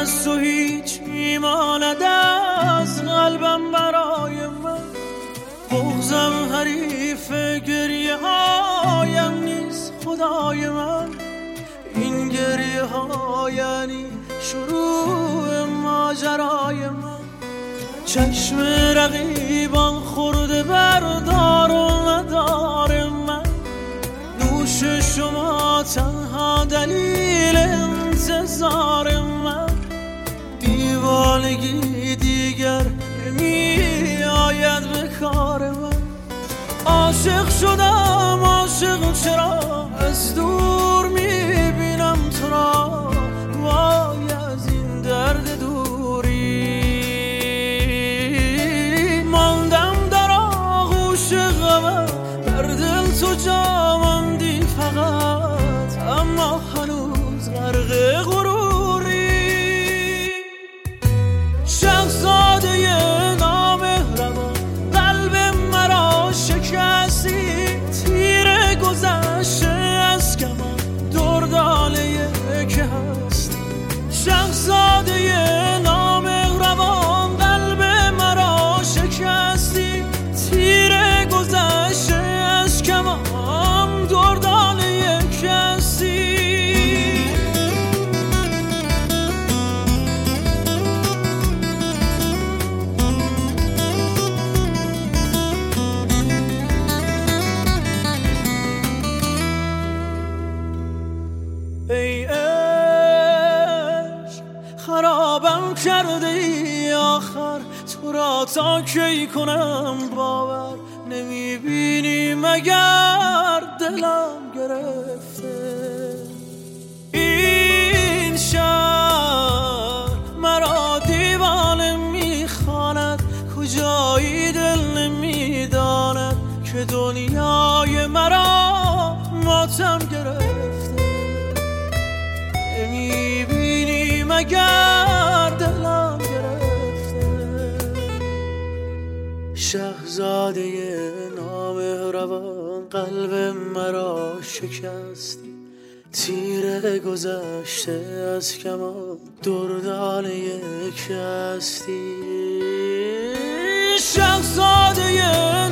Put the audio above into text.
از تو هیچ میماند از قلبم برای من. بغضم حریف گریه هایم نیست خدای من. این گریه ها یعنی شروع ماجرای من. چشم رقیبان خورده بردار و ندار من. نوش شما تنها دلیل انتظار من. دیوانگی دیگر نمی آید به کار من. عاشق شدم عاشق چرا از دور میبینم تو را. وای از این درد دوری ماندم در آغوش غمت. در دل تو جا ماندی فقط اما هنوز غرق غروری. شهزاده نامهربان قلب مرا شکستی. تیر گذشته از کمان درداله که هستی. شهزاده نامهربان قلب مرا شکستی. تیر گذشته از کمان درداله که هستی. ای عشق خرابم کرده ای آخر. تو را تا کی کنم باور. نمیبینی مگر دلم گرفته. این شهر مرا دیوانه میخواند. کجایی دل نمیداند که دنیای مرا ماتم گرفته. نمیبینی مگر دلم گرفته. شهزاده نامهربان قلب مرا شکستی. تیر گذشته از کمان دردانه یک هستی. شهزاده